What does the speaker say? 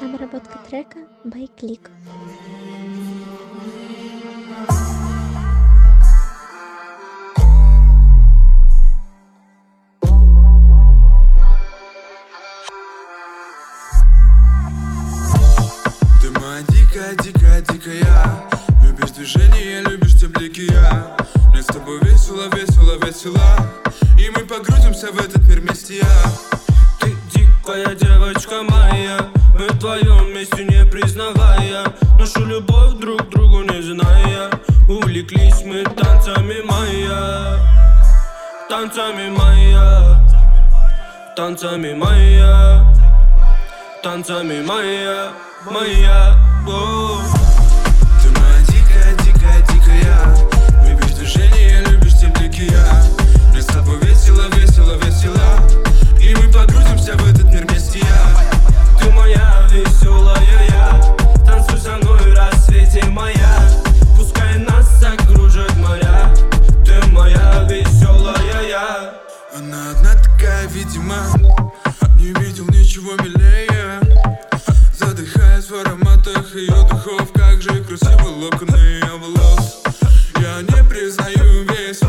Обработка трека by Click. Ты моя дикая, дикая, дикая. Любишь движение, любишь те блики, я. Мне с тобой весело, весело, весело. И мы погрузимся в этот мир вместе, я. Ты дикая девочка моя, мы вдвоем вместе не признавая нашу любовь друг другу не зная. Увлеклись мы танцами моя, танцами моя, танцами моя, танцами моя, моя. Ты моя дикая, дикая, дикая. Любишь движение, любишь те блики, я. Мне с тобой весело, весело, весело. И мы погрузимся в этот мир вместе, я. Ты моя веселая я, танцуй со мной в рассвете моя. Пускай нас окружат моря. Ты моя веселая я. Она одна такая, видимо. Не видел ничего милее. Задыхаясь в ароматах ее духов. Как же красивы локоны ее волос. Я не признаю весь